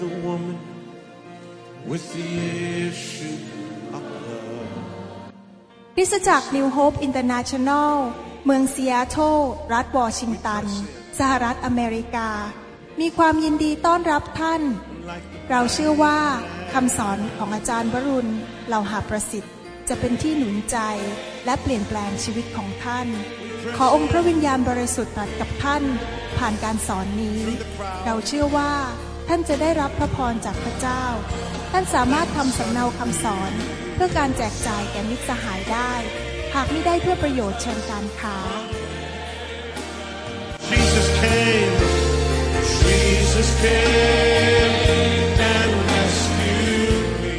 the woman with the issue of blood คริสตจักร New Hope International เมืองซีแอตเทิลรัฐวอชิงตันสหรัฐอเมริกามีความยินดีต้อนรับท่านเราเชื่อว่าคำสอนของอาจารย์วรุณเหล่าหาประสิทธิ์จะเป็นที่หนุนใจและเปลี่ยนแปลงชีวิตของท่านขอองค์พระวิญญาณบริสุทธิ์ตรัสกับท่านผ่านการสอนนี้เราเชื่อว่าท่านจะได้รับพระพรจากพระเจ้าท่านสามารถทำสำเนาคำสอนเพื่อการแจกจ่ายแก่มิตรสหายได้หากไม่ได้เพื่อประโยชน์เชิงการค้า Jesus came and rescued me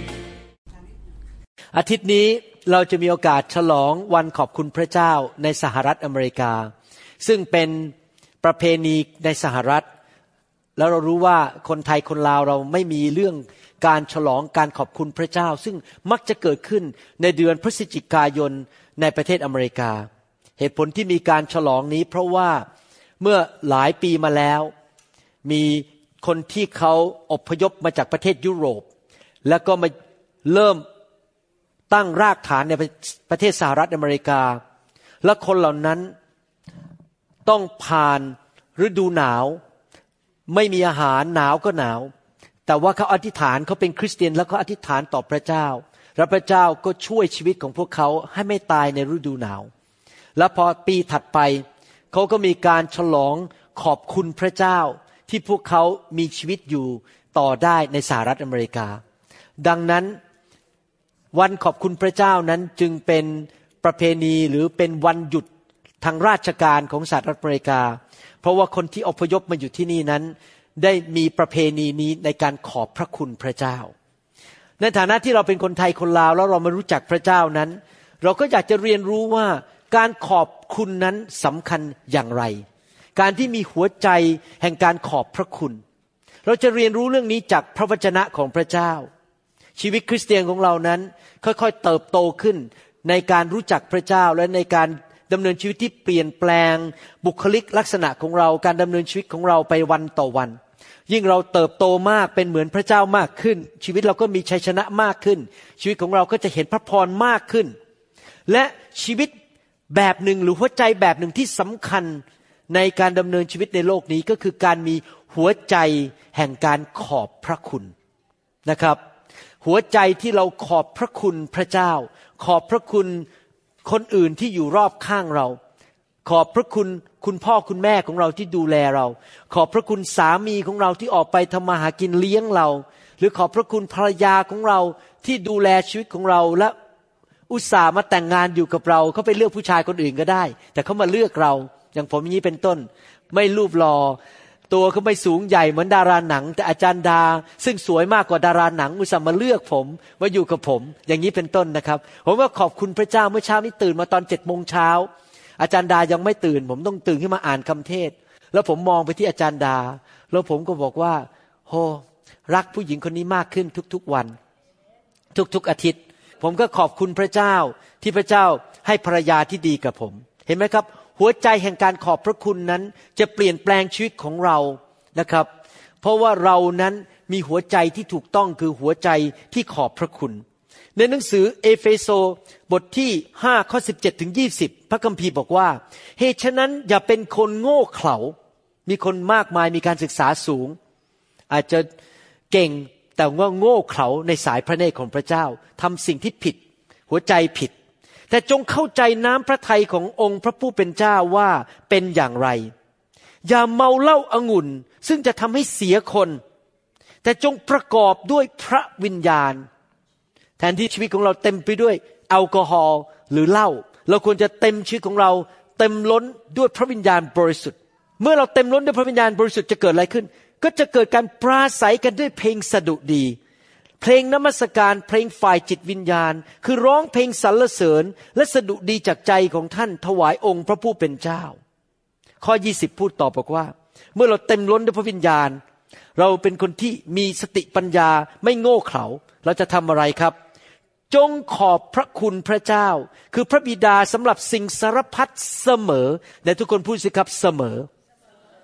อาทิตย์นี้เราจะมีโอกาสฉลองวันขอบคุณพระเจ้าในสหรัฐอเมริกาซึ่งเป็นประเพณีในสหรัฐแล้วเรารู้ว่าคนไทยคนลาวเราไม่มีเรื่องการฉลองการขอบคุณพระเจ้าซึ่งมักจะเกิดขึ้นในเดือนพฤศจิกายนในประเทศอเมริกาเหตุผลที่มีการฉลองนี้เพราะว่าเมื่อหลายปีมาแล้วมีคนที่เขาอพยพมาจากประเทศยุโรปแล้วก็มาเริ่มตั้งรากฐานในประเทศสหรัฐอเมริกาและคนเหล่านั้นต้องผ่านฤดูหนาวไม่มีอาหารหนาวก็หนาวแต่ว่าเขาอธิษฐานเขาเป็นคริสเตียนแล้วเขาอธิษฐานต่อพระเจ้าและพระเจ้าก็ช่วยชีวิตของพวกเขาให้ไม่ตายในฤดูหนาวและพอปีถัดไปเขาก็มีการฉลองขอบคุณพระเจ้าที่พวกเขามีชีวิตอยู่ต่อได้ในสหรัฐอเมริกาดังนั้นวันขอบคุณพระเจ้านั้นจึงเป็นประเพณีหรือเป็นวันหยุดทางราชการของสหรัฐอเมริกาเพราะว่าคนที่อพยพมาอยู่ที่นี่นั้นได้มีประเพณีนี้ในการขอบพระคุณพระเจ้าในฐานะที่เราเป็นคนไทยคนลาวแล้วเรามารู้จักพระเจ้านั้นเราก็อยากจะเรียนรู้ว่าการขอบคุณนั้นสำคัญอย่างไรการที่มีหัวใจแห่งการขอบพระคุณเราจะเรียนรู้เรื่องนี้จากพระวจนะของพระเจ้าชีวิตคริสเตียนของเรานั้นค่อยๆเติบโตขึ้นในการรู้จักพระเจ้าและในการดำเนินชีวิตที่เปลี่ยนแปลงบุคลิกลักษณะของเราการดำเนินชีวิตของเราไปวันต่อวันยิ่งเราเติบโตมากเป็นเหมือนพระเจ้ามากขึ้นชีวิตเราก็มีชัยชนะมากขึ้นชีวิตของเราก็จะเห็นพระพรมากขึ้นและชีวิตแบบหนึ่งหรือหัวใจแบบหนึ่งที่สำคัญในการดำเนินชีวิตในโลกนี้ก็คือการมีหัวใจแห่งการขอบพระคุณนะครับหัวใจที่เราขอบพระคุณพระเจ้าขอบพระคุณคนอื่นที่อยู่รอบข้างเราขอบพระคุณคุณพ่อคุณแม่ของเราที่ดูแลเราขอบพระคุณสามีของเราที่ออกไปทำมาหากินเลี้ยงเราหรือขอบพระคุณภรรยาของเราที่ดูแลชีวิตของเราและอุตส่าห์มาแต่งงานอยู่กับเราเขาไปเลือกผู้ชายคนอื่นก็ได้แต่เขามาเลือกเราอย่างผมอย่างนี้เป็นต้นไม่รูปหล่อตัวเขาไม่สูงใหญ่เหมือนดาราหนังแต่อาจารย์ดาซึ่งสวยมากกว่าดาราหนังอุตส่าห์มาเลือกผมมาอยู่กับผมอย่างนี้เป็นต้นนะครับผมว่าขอบคุณพระเจ้าเมื่อเช้านี้ตื่นมาตอน7:00 น.อาจารย์ดายังไม่ตื่นผมต้องตื่นขึ้นมาอ่านคำเทศแล้วผมมองไปที่อาจารย์ดาแล้วผมก็บอกว่าโหรักผู้หญิงคนนี้มากขึ้นทุกๆวันทุกๆอาทิตย์ผมก็ขอบคุณพระเจ้าที่พระเจ้าให้ภรรยาที่ดีกับผมเห็นไหมครับหัวใจแห่งการขอบพระคุณนั้นจะเปลี่ยนแปลงชีวิตของเรานะครับเพราะว่าเรานั้นมีหัวใจที่ถูกต้องคือหัวใจที่ขอบพระคุณในหนังสือเอเฟโซบทที่5ข้อ17ถึง20พระคัมภีร์บอกว่าเหตุฉะนั้นอย่าเป็นคนโง่เขลามีคนมากมายมีการศึกษาสูงอาจจะเก่งแต่ว่าโง่เขลาในสายพระเนตรของพระเจ้าทำสิ่งที่ผิดหัวใจผิดแต่จงเข้าใจน้ำพระทัยขององค์พระผู้เป็นเจ้าว่าเป็นอย่างไรอย่าเมาเหล้าองุ่นซึ่งจะทำให้เสียคนแต่จงประกอบด้วยพระวิญญาณแทนที่ชีวิตของเราเต็มไปด้วยแอลกอฮอล์หรือเหล้าเราควรจะเต็มชีวิตของเราเต็มล้นด้วยพระวิญญาณบริสุทธิ์เมื่อเราเต็มล้นด้วยพระวิญญาณบริสุทธิ์จะเกิดอะไรขึ้นก็จะเกิดการปราศัยกันด้วยเพลงสดุดีเพลงนมัสการเพลงฝ่ายจิตวิญญาณคือร้องเพลงสรรเสริญและสดุดีจากใจของท่านถวายองค์พระผู้เป็นเจ้าข้อ20พูดต่อบอกว่าเมื่อเราเต็มล้นด้วยพระวิญญาณเราเป็นคนที่มีสติปัญญาไม่โง่เขลาเราจะทำอะไรครับจงขอบพระคุณพระเจ้าคือพระบิดาสำหรับสิ่งสารพัดเสมอและทุกคนพูดสิครับเสมอ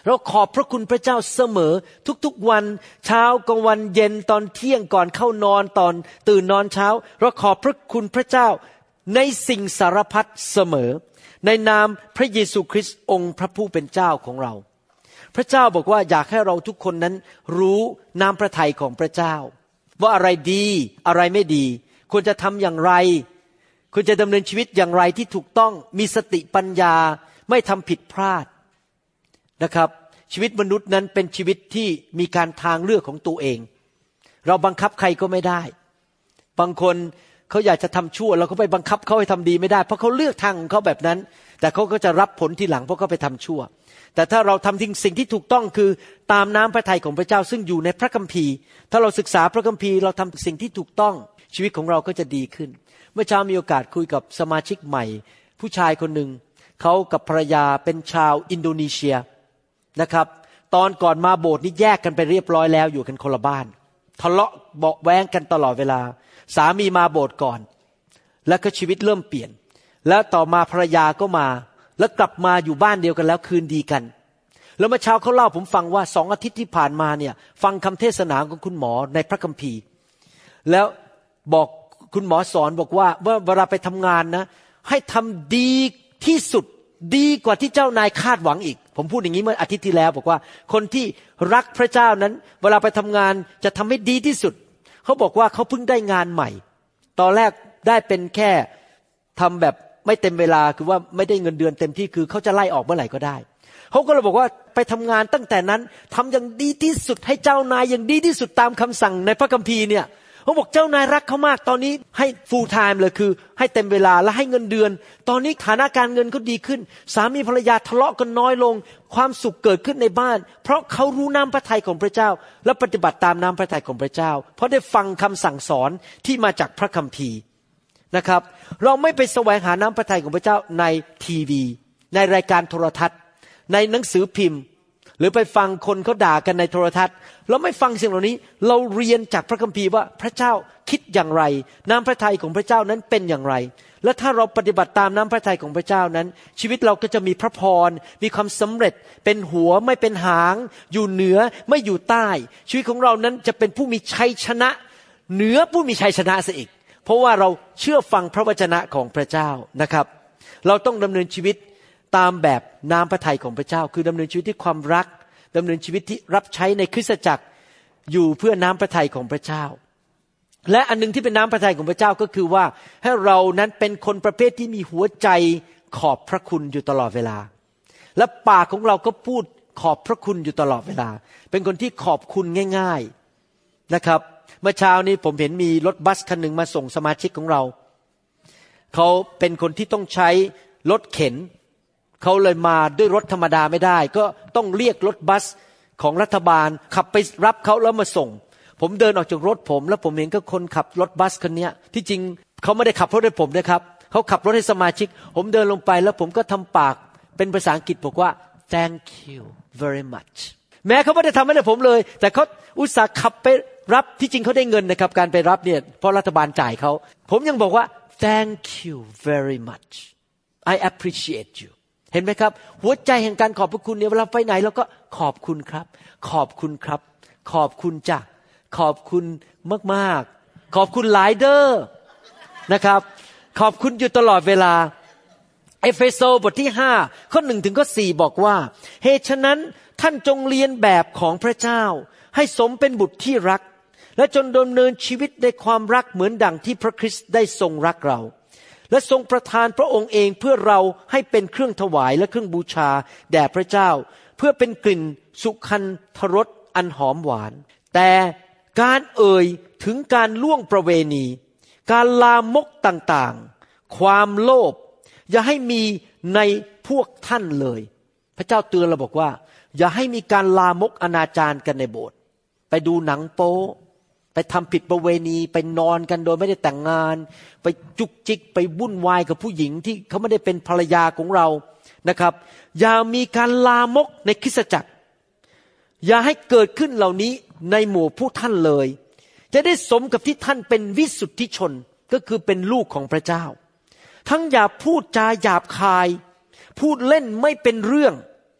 เราขอบพระคุณพระเจ้าเสมอทุกๆวันเช้ากลางวันเย็นตอนเที่ยงก่อนเข้านอนตอนตื่นนอนเช้าเราขอบพระคุณพระเจ้าในสิ่งสารพัดเสมอในนามพระเยซูคริสต์องค์พระผู้เป็นเจ้าของเราพระเจ้าบอกว่าอยากให้เราทุกคนนั้นรู้น้ำพระทัยของพระเจ้าว่าอะไรดีอะไรไม่ดีควรจะทำอย่างไรควรจะดำเนินชีวิตอย่างไรที่ถูกต้องมีสติปัญญาไม่ทำผิดพลาดนะครับชีวิตมนุษย์นั้นเป็นชีวิตที่มีการทางเลือกของตัวเองเราบังคับใครก็ไม่ได้บางคนเขาอยากจะทำชั่วเราก็ไปบังคับเขาให้ทำดีไม่ได้เพราะเขาเลือกทางของเขาแบบนั้นแต่เขาก็จะรับผลทีหลังเพราะเขาไปทำชั่วแต่ถ้าเราทำสิ่งที่ถูกต้องคือตามน้ำพระทัยของพระเจ้าซึ่งอยู่ในพระคัมภีร์ถ้าเราศึกษาพระคัมภีร์เราทำสิ่งที่ถูกต้องชีวิตของเราก็จะดีขึ้นเมื่อเช้ามีโอกาสคุยกับสมาชิกใหม่ผู้ชายคนหนึ่งเขากับภรรยาเป็นชาวอินโดนีเซียนะครับตอนก่อนมาโบสถ์นี่แยกกันไปเรียบร้อยแล้วอยู่กันคนละบ้านทะเลาะเบาะแว้งกันตลอดเวลาสามีมาโบสถ์ก่อนแล้วก็ชีวิตเริ่มเปลี่ยนแล้วต่อมาภรรยาก็มาแล้วกลับมาอยู่บ้านเดียวกันแล้วคืนดีกันแล้วเมื่อเช้าเขาเล่าผมฟังว่า2 อาทิตย์ที่ผ่านมาเนี่ยฟังคำเทศนาของคุณหมอในพระคัมภีร์แล้วบอกคุณหมอสอนบอกว่าเวลาไปทำงานนะให้ทำดีที่สุดดีกว่าที่เจ้านายคาดหวังอีกผมพูดอย่างนี้เมื่ออาทิตย์ที่แล้วบอกว่าคนที่รักพระเจ้านั้นเวลาไปทำงานจะทำให้ดีที่สุดเขาบอกว่าเขาเพิ่งได้งานใหม่ตอนแรกได้เป็นแค่ทำแบบไม่เต็มเวลาคือว่าไม่ได้เงินเดือนเต็มที่คือเขาจะไล่ออกเมื่อไหร่ก็ได้เขาก็เลยบอกว่าไปทำงานตั้งแต่นั้นทำอย่างดีที่สุดให้เจ้านายอย่างดีที่สุดตามคำสั่งในพระคัมภีร์เนี่ยเขาบอกเจ้านายรักเขามากตอนนี้ให้ full time เลยคือให้เต็มเวลาและให้เงินเดือนตอนนี้ฐานะการเงินเขาดีขึ้นสามีภรรยาทะเลาะกันน้อยลงความสุขเกิดขึ้นในบ้านเพราะเขารู้น้ำพระทัยของพระเจ้าและปฏิบัติตามน้ำพระทัยของพระเจ้าเพราะได้ฟังคำสั่งสอนที่มาจากพระคัมภีร์นะครับเราไม่ไปแสวงหาน้ำพระทัยของพระเจ้าในทีวีในรายการโทรทัศน์ในหนังสือพิมพ์หรือไปฟังคนเขาด่ากันในโทรทัศน์เราไม่ฟังสิ่งเหล่านี้เราเรียนจากพระคัมภีร์ว่าพระเจ้าคิดอย่างไรน้ำพระทัยของพระเจ้านั้นเป็นอย่างไรและถ้าเราปฏิบัติตามน้ำพระทัยของพระเจ้านั้นชีวิตเราก็จะมีพระพรมีความสำเร็จเป็นหัวไม่เป็นหางอยู่เหนือไม่อยู่ใต้ชีวิตของเรานั้นจะเป็นผู้มีชัยชนะเหนือผู้มีชัยชนะซะอีกเพราะว่าเราเชื่อฟังพระวจนะของพระเจ้านะครับเราต้องดำเนินชีวิตตามแบบน้ำพระทัยของพระเจ้าคือดำเนินชีวิตที่ความรักดำเนินชีวิตที่รับใช้ในคริสตจักรอยู่เพื่อน้ำพระทัยของพระเจ้าและอันนึงที่เป็นน้ำพระทัยของพระเจ้าก็คือว่าให้เรานั้นเป็นคนประเภทที่มีหัวใจขอบพระคุณอยู่ตลอดเวลาและปากของเราก็พูดขอบพระคุณอยู่ตลอดเวลาเป็นคนที่ขอบคุณง่ายๆนะครับเมื่อเช้านี้ผมเห็นมีรถบัสคันหนึ่งมาส่งสมาชิกของเราเขาเป็นคนที่ต้องใช้รถเข็นเขาเลยมาด้วยรถธรรมดาไม่ได้ก็ต้องเรียกรถบัสของรัฐบาลขับไปรับเขาแล้วมาส่งผมเดินออกจากรถผมแล้วผมเห็นก็คนขับรถบัสคันนี้ที่จริงเขาไม่ได้ขับรถให้ผมนะครับเขาขับรถให้สมาชิกผมเดินลงไปแล้วผมก็ทำปากเป็นภาษาอังกฤษบอกว่า thank you very much แม้เขาไม่ได้ทำให้ผมเลยแต่เขาอุตส่าห์ขับไปรับที่จริงเขาได้เงินนะครับการไปรับเนี่ยเพราะรัฐบาลจ่ายเขาผมยังบอกว่า thank you very much I appreciate youเห็นไหมครับหัวใจแห่งการขอบพระคุณเนี่ยเวลาไปไหนเราก็ขอบคุณครับขอบคุณครับขอบคุณจ้ะขอบคุณมากๆขอบคุณหลายเด้อนะครับขอบคุณอยู่ตลอดเวลาเอเฟโซบทที่5ข้อ1ถึงข้อ4บอกว่าเหตุฉะนั้นท่านจงเรียนแบบของพระเจ้าให้สมเป็นบุตรที่รักและจงดำเนินชีวิตในความรักเหมือนดั่งที่พระคริสต์ได้ทรงรักเราและทรงประทานพระองค์เองเพื่อเราให้เป็นเครื่องถวายและเครื่องบูชาแด่พระเจ้าเพื่อเป็นกลิ่นสุคันธรสอันหอมหวานแต่การเอ่ยถึงการล่วงประเวณีการลามกต่างๆความโลภอย่าให้มีในพวกท่านเลยพระเจ้าเตือนเราบอกว่าอย่าให้มีการลามกอนาจารกันในโบสถ์ไปดูหนังโป๊ไปทำผิดประเวณีไปนอนกันโดยไม่ได้แต่งงานไปจุกจิกไปวุ่นวายกับผู้หญิงที่เขาไม่ได้เป็นภรรยาของเรานะครับอย่ามีการลามกในคริสตจักรอย่าให้เกิดขึ้นเหล่านี้ในหมู่ผู้ท่านเลยจะได้สมกับที่ท่านเป็นวิสุทธิชนก็คือเป็นลูกของพระเจ้าทั้งอย่าพูดจาหยาบคายพูดเล่นไม่เป็นเรื่อง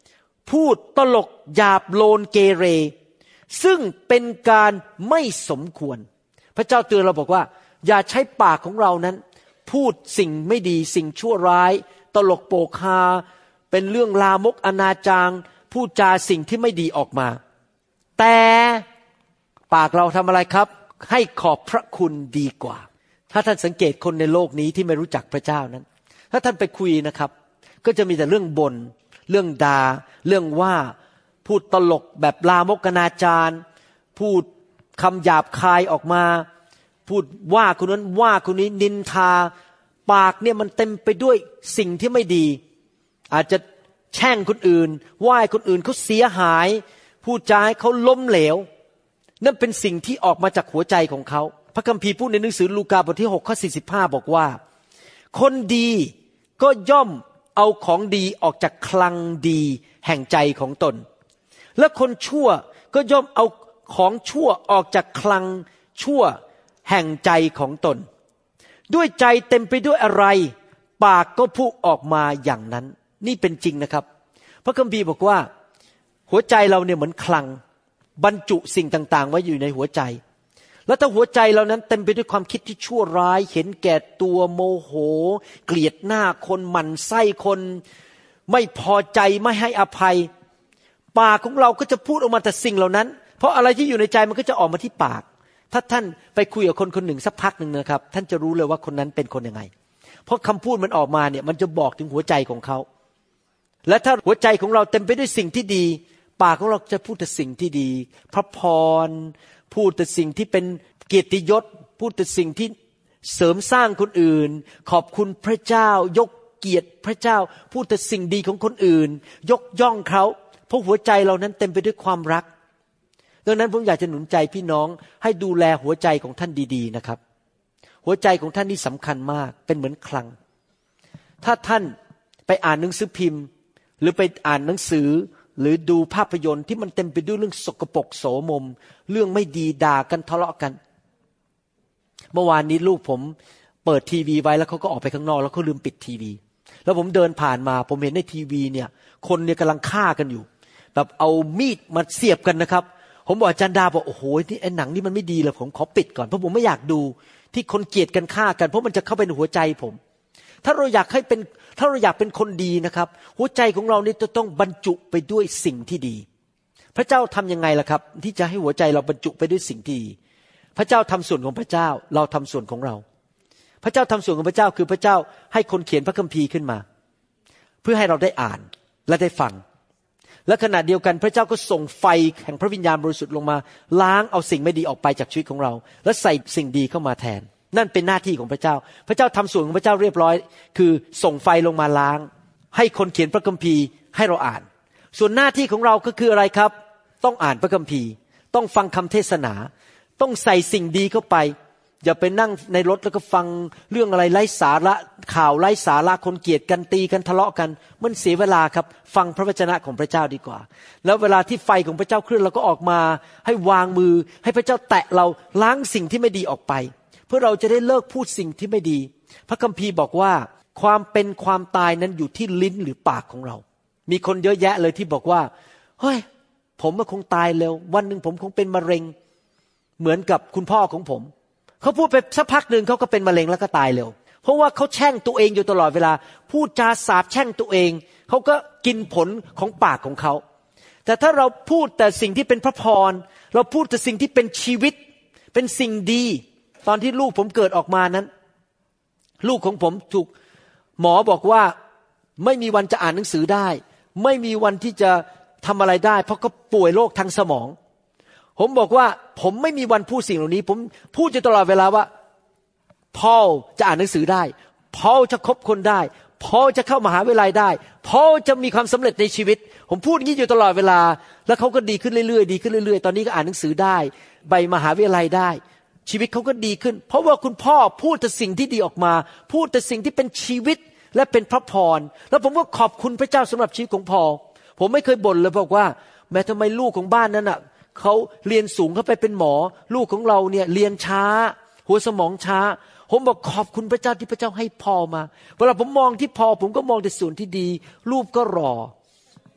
พูดตลกหยาบโลนเกเรซึ่งเป็นการไม่สมควรพระเจ้าเตือนเราบอกว่าอย่าใช้ปากของเรานั้นพูดสิ่งไม่ดีสิ่งชั่วร้ายตลกโปกฮาเป็นเรื่องลามกอนาจารพูดจาสิ่งที่ไม่ดีออกมาแต่ปากเราทำอะไรครับให้ขอบพระคุณดีกว่าถ้าท่านสังเกตคนในโลกนี้ที่ไม่รู้จักพระเจ้านั้นถ้าท่านไปคุยนะครับก็จะมีแต่เรื่องบ่นเรื่องด่าเรื่องว่าพูดตลกแบบลามกอนาจารพูดคำหยาบคายออกมาพูดว่าคนนั้นว่าคนนี้นินทาปากเนี่ยมันเต็มไปด้วยสิ่งที่ไม่ดีอาจจะแช่งคนอื่นว่าคนอื่นเขาเสียหายพูดจาให้เขาล้มเหลวนั่นเป็นสิ่งที่ออกมาจากหัวใจของเขาพระคัมภีร์พูดในหนังสือลูกาบทที่6ข้อ45บอกว่าคนดีก็ย่อมเอาของดีออกจากคลังดีแห่งใจของตนและคนชั่วก็ย่อมเอาของชั่วออกจากคลังชั่วแห่งใจของตนด้วยใจเต็มไปด้วยอะไรปากก็พูดออกมาอย่างนั้นนี่เป็นจริงนะครับพระคัมภีร์บอกว่าหัวใจเราเนี่ยเหมือนคลังบรรจุสิ่งต่างๆไว้อยู่ในหัวใจแล้วถ้าหัวใจเรานั้นเต็มไปด้วยความคิดที่ชั่วร้ายเห็นแก่ตัวโมโหเกลียดหน้าคนหมั่นไส้คนไม่พอใจไม่ให้อภัยปากของเราก็จะพูดออกมาแต่สิ่งเหล่านั้นเพราะอะไรที่อยู่ในใจมันก็จะออกมาที่ปากถ้าท่านไปคุยกับคนคนหนึ่งสักพักหนึ่งนะครับท่านจะรู้เลยว่าคนนั้นเป็นคนยังไงเพราะคำพูดมันออกมาเนี่ยมันจะบอกถึงหัวใจของเขาและถ้าหัวใจของเราเต็มไปด้วยสิ่งที่ดีปากของเราจะพูดแต่สิ่งที่ดีพระพรพูดแต่สิ่งที่เป็นเกียรติยศพูดแต่สิ่งที่เสริมสร้างคนอื่นขอบคุณพระเจ้ายกเกียรติพระเจ้าพูดแต่สิ่งดีของคนอื่นยกย่องเขาเพราะหัวใจเรานั้นเต็มไปด้วยความรักดังนั้นผมอยากจะหนุนใจพี่น้องให้ดูแลหัวใจของท่านดีๆนะครับหัวใจของท่านนี่สำคัญมากเป็นเหมือนคลังถ้าท่านไปอ่านหนังสือพิมพ์หรือไปอ่านหนังสือหรือดูภาพยนตร์ที่มันเต็มไปด้วยเรื่องสกปรกโสมมเรื่องไม่ดีด่ากันทะเลาะกันเมื่อวานนี้ลูกผมเปิดทีวีไว้แล้วเขาก็ออกไปข้างนอกแล้วเขาลืมปิดทีวีแล้วผมเดินผ่านมาผมเห็นในทีวีเนี่ยคนเนี่ยกำลังฆ่ากันอยู่แบบเอามีดมาเสียบกันนะครับผมบอกอาจารย์ดาบอกโอ้โหนี่ไอ้หนังนี่มันไม่ดีเลยผมขอปิดก่อนเพราะผมไม่อยากดูที่คนเกลียดกันฆ่ากันเพราะมันจะเข้าไปในหัวใจผมถ้าเราอยากเป็นคนดีนะครับหัวใจของเรานี่จะต้องบรรจุไปด้วยสิ่งที่ดีพระเจ้าทำยังไงล่ะครับที่จะให้หัวใจเราบรรจุไปด้วยสิ่งที่ดีพระเจ้าทำส่วนของพระเจ้าเราทำส่วนของเราพระเจ้าทำส่วนของพระเจ้าคือพระเจ้าให้คนเขียนพระคัมภีร์ขึ้นมาเพื่อให้เราได้อ่านและได้ฟังและขณะเดียวกันพระเจ้าก็ส่งไฟแห่งพระวิญญาณบริสุทธิ์ลงมาล้างเอาสิ่งไม่ดีออกไปจากชีวิตของเราและใส่สิ่งดีเข้ามาแทนนั่นเป็นหน้าที่ของพระเจ้าพระเจ้าทำส่วนของพระเจ้าเรียบร้อยคือส่งไฟลงมาล้างให้คนเขียนพระคัมภีร์ให้เราอ่านส่วนหน้าที่ของเราก็คืออะไรครับต้องอ่านพระคัมภีร์ต้องฟังคำเทศนาต้องใส่สิ่งดีเข้าไปอย่าไปนั่งในรถแล้วก็ฟังเรื่องอะไรไร้สาระข่าวไร้สาระคนเกลียดกันตีกันทะเลาะกันมันเสียเวลาครับฟังพระวจนะของพระเจ้าดีกว่าแล้วเวลาที่ไฟของพระเจ้าเคลื่อนเราก็ออกมาให้วางมือให้พระเจ้าแตะเราล้างสิ่งที่ไม่ดีออกไปเพื่อเราจะได้เลิกพูดสิ่งที่ไม่ดีพระคัมภีร์บอกว่าความเป็นความตายนั้นอยู่ที่ลิ้นหรือปากของเรามีคนเยอะแยะเลยที่บอกว่าเฮ้ยผมคงตายเร็ววันนึงผมคงเป็นมะเร็งเหมือนกับคุณพ่อของผมเขาพูดไปสักพักหนึ่งเขาก็เป็นมะเร็งแล้วก็ตายเร็วเพราะว่าเขาแช่งตัวเองอยู่ตลอดเวลาพูดจาสาปแช่งตัวเองเขาก็กินผลของปากของเขาแต่ถ้าเราพูดแต่สิ่งที่เป็นพระพรเราพูดแต่สิ่งที่เป็นชีวิตเป็นสิ่งดีตอนที่ลูกผมเกิดออกมานั้นลูกของผมถูกหมอบอกว่าไม่มีวันจะอ่านหนังสือได้ไม่มีวันที่จะทำอะไรได้เพราะเขาป่วยโรคทางสมองผมบอกว่าผมไม่มีวันพูดสิ่งเหล่านี้ผมพูดอยู่ตลอดเวลาว่าพอลจะอ่านหนังสือได้พอลจะคบคนได้พอลจะเข้ามหาวิทยาลัยได้พอลจะมีความสำเร็จในชีวิตผมพูดอย่างนี้อยู่ตลอดเวลาแล้วเขาก็ดีขึ้นเรื่อยๆดีขึ้นเรื่อยๆตอนนี้ก็อ่านหนังสือได้ไปมหาวิทยาลัยได้ชีวิตเขาก็ดีขึ้นเพราะว่าคุณพ่อพูดแต่สิ่งที่ดีออกมาพูดแต่สิ่งที่เป็นชีวิตและเป็นพระพรแล้วผมก็ขอบคุณพระเจ้าสำหรับชีวิตของพอลผมไม่เคยบ่นเลยบอกว่าแม้ทำไมลูกของบ้านนั้นน่ะเขาเรียนสูงเขาไปเป็นหมอลูกของเราเนี่ยเรียนช้าหัวสมองช้าผมบอกขอบคุณพระเจ้าที่พระเจ้าให้พอมาเวลาผมมองที่พอผมก็มองแต่ส่วนที่ดีรูปก็หล่อ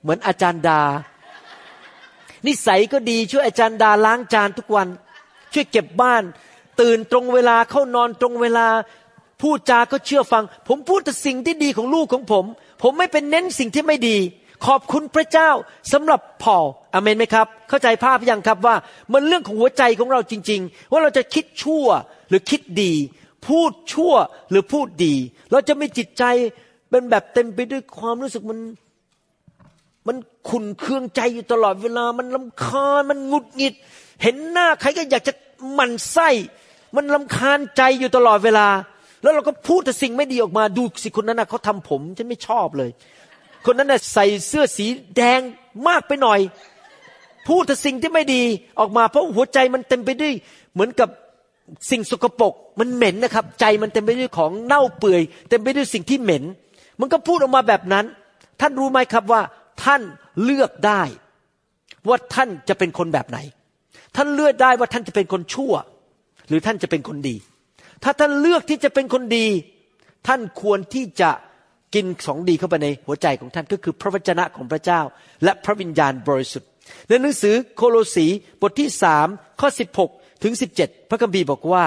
เหมือนอาจารย์ดานิสัยก็ดีช่วยอาจารย์ดาล้างจานทุกวันช่วยเก็บบ้านตื่นตรงเวลาเข้านอนตรงเวลาพูดจาก็เชื่อฟังผมพูดแต่สิ่งที่ดีของลูกของผมไม่เป็นเน้นสิ่งที่ไม่ดีขอบคุณพระเจ้าสำหรับพอลอาเมนไหมครับเข้าใจภาพยังครับว่ามันเรื่องของหัวใจของเราจริงๆว่าเราจะคิดชั่วหรือคิดดีพูดชั่วหรือพูดดีเราจะไม่จิตใจเป็นแบบเต็มไปด้วยความรู้สึกมันขุ่นเคืองใจอยู่ตลอดเวลามันรำคาญมันหงุดหงิดเห็นหน้าใครก็อยากจะหมั่นไส้มันรำคาญใจอยู่ตลอดเวลาแล้วเราก็พูดแต่สิ่งไม่ดีออกมาดูสิคนนั้นน่ะเขาทำผมฉันไม่ชอบเลยคนนั้นน่ะใส่เสื้อสีแดงมากไปหน่อยพูดแต่สิ่งที่ไม่ดีออกมาเพราะหัวใจมันเต็มไปด้วยเหมือนกับสิ่งสกปรกมันเหม็นนะครับใจมันเต็มไปด้วยของเน่าเปื่อยเต็มไปด้วยสิ่งที่เหม็นมันก็พูดออกมาแบบนั้นท่านรู้ไหมครับว่าท่านเลือกได้ว่าท่านจะเป็นคนแบบไหนท่านเลือกได้ว่าท่านจะเป็นคนชั่วหรือท่านจะเป็นคนดีถ้าท่านเลือกที่จะเป็นคนดีท่านควรที่จะกินของดีเข้าไปในหัวใจของท่านก็คือพระวจนะของพระเจ้าและพระวิญญาณบริสุทธิ์ในหนังสือโคโลสีบทที่3ข้อ16ถึง17พระคัมภีร์บอกว่า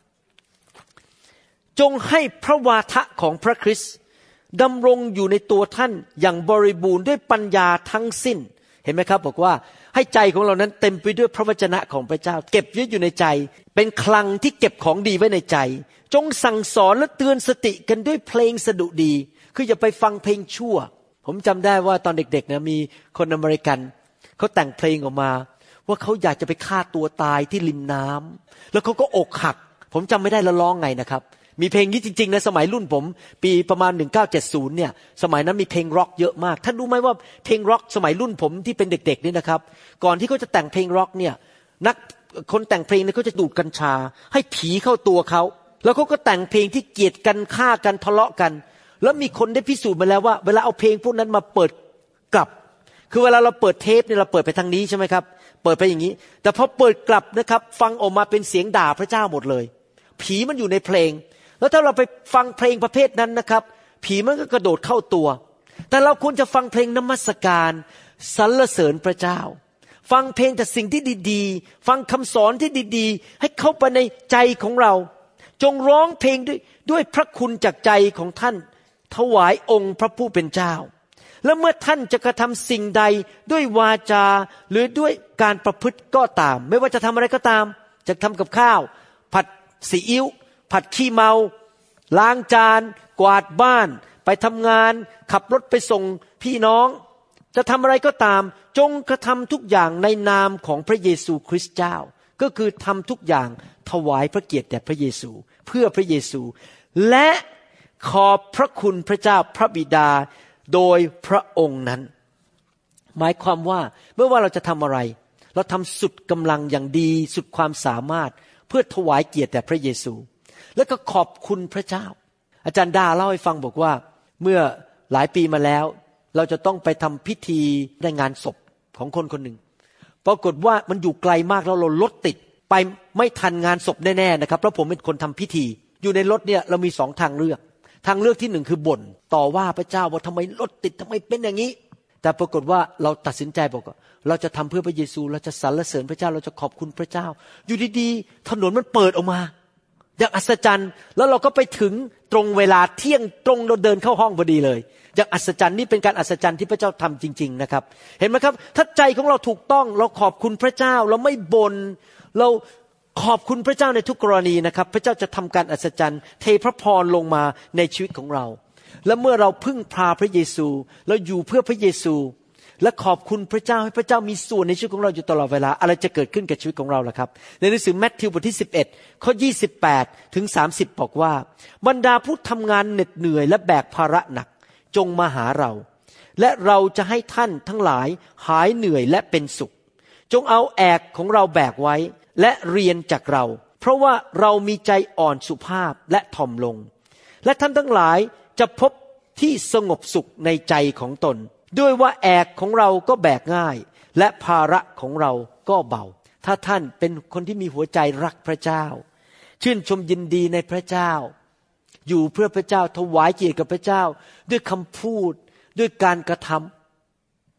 จงให้พระวาทะของพระคริสต์ดำรงอยู่ในตัวท่านอย่างบริบูรณ์ด้วยปัญญาทั้งสิ้นเห็นไหมครับบอกว่าให้ใจของเรานั้นเต็มไปด้วยพระวจนะของพระเจ้าเก็บไว้อยู่ในใจเป็นคลังที่เก็บของดีไว้ในใจจงสั่งสอนและเตือนสติกันด้วยเพลงสดุดีคืออย่าไปฟังเพลงชั่วผมจำได้ว่าตอนเด็กๆนะมีคนอเมริกันเขาแต่งเพลงออกมาว่าเขาอยากจะไปฆ่าตัวตายที่ริมน้ำแล้วเขาก็อกหักผมจำไม่ได้แล้วร้องไงนะครับมีเพลงนี้จริงๆนะสมัยรุ่นผมปีประมาณ1970เนี่ยสมัยนั้นมีเพลงร็อกเยอะมากท่านรู้ไหมว่าเพลงร็อกสมัยรุ่นผมที่เป็นเด็กๆนี่นะครับก่อนที่เขาจะแต่งเพลงร็อกเนี่ยคนแต่งเพลงเนี่ยเขาจะดูดกัญชาให้ผีเข้าตัวเขาแล้วเขาก็แต่งเพลงที่เกลียดกันฆ่ากันทะเลาะกันแล้วมีคนได้พิสูจน์มาแล้วว่าเวลาเอาเพลงพวกนั้นมาเปิดกลับคือเวลาเราเปิดเทปเนี่ยเราเปิดไปทางนี้ใช่ไหมครับเปิดไปอย่างนี้แต่พอเปิดกลับนะครับฟังออกมาเป็นเสียงด่าพระเจ้าหมดเลยผีมันอยู่ในเพลงแล้วถ้าเราไปฟังเพลงประเภทนั้นนะครับผีมันก็กระโดดเข้าตัวแต่เราควรจะฟังเพลงนมัสการสรรเสริญพระเจ้าฟังเพลงแต่สิ่งที่ดีๆฟังคำสอนที่ดีๆให้เข้าไปในใจของเราจงร้องเพลงด้วยพระคุณจากใจของท่านถวายองค์พระผู้เป็นเจ้าและเมื่อท่านจะกระทำสิ่งใดด้วยวาจาหรือด้วยการประพฤติก็ตามไม่ว่าจะทำอะไรก็ตามจะทำกับข้าวผัดซีอิ๊วผัดขี้เมาล้างจานกวาดบ้านไปทำงานขับรถไปส่งพี่น้องจะทำอะไรก็ตามจงกระทำทุกอย่างในนามของพระเยซูคริสต์เจ้าก็คือทำทุกอย่างถวายพระเกียรติแด่พระเยซูเพื่อพระเยซูและขอบพระคุณพระเจ้าพระบิดาโดยพระองค์นั้นหมายความว่าไม่ว่าเราจะทำอะไรเราทำสุดกำลังอย่างดีสุดความสามารถเพื่อถวายเกียรติแด่พระเยซูแล้วก็ขอบคุณพระเจ้าอาจารย์ดาเล่าให้ฟังบอกว่าเมื่อหลายปีมาแล้วเราจะต้องไปทำพิธีในงานศพของคนคนหนึ่งปรากฏว่ามันอยู่ไกลมากแล้วเรารถติดไปไม่ทันงานศพแน่ๆนะครับเพราะผมเป็นคนทำพิธีอยู่ในรถเนี่ยเรามี2ทางเลือกที่1คือบ่นต่อว่าพระเจ้าว่าทำไมรถติดทำไมเป็นอย่างนี้แต่ปรากฏว่าเราตัดสินใจบอกว่าเราจะทำเพื่อพระเยซูเราจะสรรเสริญพระเจ้าเราจะขอบคุณพระเจ้าอยู่ดีๆถนนมันเปิดออกมาอย่างอัศจรรย์แล้วเราก็ไปถึงตรงเวลาเที่ยงตรงเราเดินเข้าห้องพอดีเลยอย่างอัศจรรย์นี่เป็นการอัศจรรย์ที่พระเจ้าทำจริงๆนะครับเห็นไหมครับถ้าใจของเราถูกต้องเราขอบคุณพระเจ้าเราไม่บ่นเราขอบคุณพระเจ้าในทุกกรณีนะครับพระเจ้าจะทำการอัศจรรย์เทพระพรลงมาในชีวิตของเราและเมื่อเราพึ่งพาพระเยซูเราอยู่เพื่อพระเยซูและขอบคุณพระเจ้าให้พระเจ้ามีส่วนในชีวิตของเราอยู่ตลอดเวลาอะไรจะเกิดขึ้นกับชีวิตของเราล่ะครับในหนังสือมัทธิวบทที่11ข้อ28ถึง30บอกว่าบรรดาผู้ทำงานเหน็ดเหนื่อยและแบกภาระหนักจงมาหาเราและเราจะให้ท่านทั้งหลายหายเหนื่อยและเป็นสุขจงเอาแอกของเราแบกไว้และเรียนจากเราเพราะว่าเรามีใจอ่อนสุภาพและถ่อมลงและท่านทั้งหลายจะพบที่สงบสุขในใจของตนด้วยว่าแอกของเราก็แบกง่ายและภาระของเราก็เบาถ้าท่านเป็นคนที่มีหัวใจรักพระเจ้าชื่นชมยินดีในพระเจ้าอยู่เพื่อพระเจ้าถวายเกียรติกับพระเจ้าด้วยคำพูดด้วยการกระท